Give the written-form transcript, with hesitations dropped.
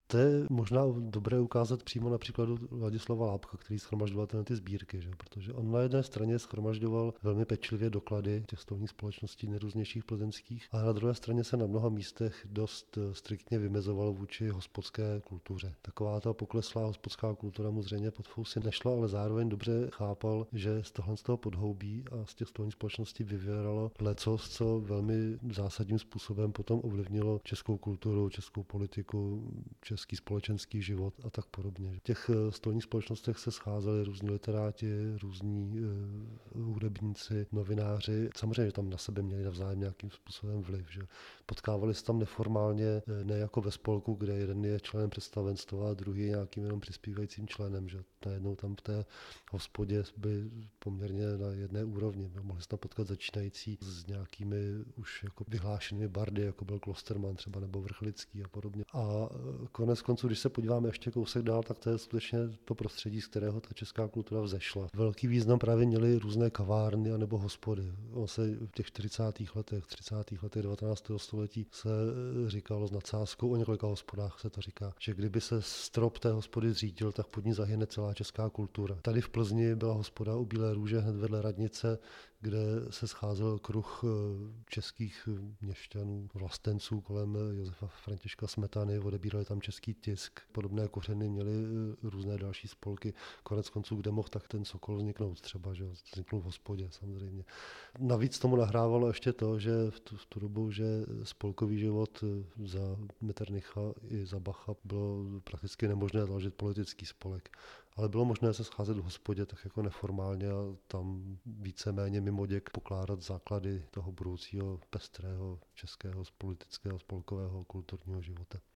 To je možná dobré ukázat přímo na příkladu Ladislava Lábka, který shromažďoval ty sbírky, že? Protože on na jedné straně shromažďoval velmi pečlivě doklady těch stolních společností nejrůznějších plzeňských, ale na druhé straně se na mnoha místech dost striktně vymezoval vůči hospodské kultuře. Taková ta pokleslá hospodská kultura mu zřejmě pod fousy nešla, ale zároveň dobře chápal, že z toho podhoubí a z těch stolních společností vyvěralo lecos, co velmi zásadním způsobem potom ovlivnilo českou kulturu, českou politiku, český společenský život a tak podobně. V těch stolních společnostech se scházeli různí literáti, různí hudebníci, novináři. Samozřejmě, že tam na sebe měli navzájem nějakým způsobem vliv. Že? Potkávali se tam neformálně, ne jako ve spolku, kde jeden je členem představenstva a druhý je nějakým jenom přispívajícím členem. Že? Najednou tam v té hospodě byli poměrně na jedné úrovni. Mohli se tam potkat začínající s nějakými už jako vyhlášenými bardy, jako byl Klosterman třeba nebo Vrchlický a podobně. A konec konců, když se podíváme ještě kousek dál, tak to je skutečně to prostředí, z kterého ta česká kultura vzešla. Velký význam právě měly různé kavárny anebo hospody. On se v těch 40. letech, 30. letech 19. století se říkalo s nadsázkou, o několika hospodách se to říká, že kdyby se strop té hospody zřítil, tak pod ní zahyne celá česká kultura. Tady v Plzni byla hospoda u Bílé růže hned vedle radnice, kde se scházel kruh českých měšťanů, vlastenců kolem Josefa Františka Smetany, odebírali tam český tisk. Podobné kořeny měly různé další spolky. Konec konců, kde mohl tak ten Sokol vzniknout třeba, že vzniknul v hospodě samozřejmě. Navíc tomu nahrávalo ještě to, že v tu dobu, že spolkový život za Metternicha i za Bacha bylo prakticky nemožné založit politický spolek. Ale bylo možné se scházet v hospodě tak jako neformálně a tam víceméně mimoděk pokládat základy toho budoucího pestrého českého politického, spolkového, kulturního života.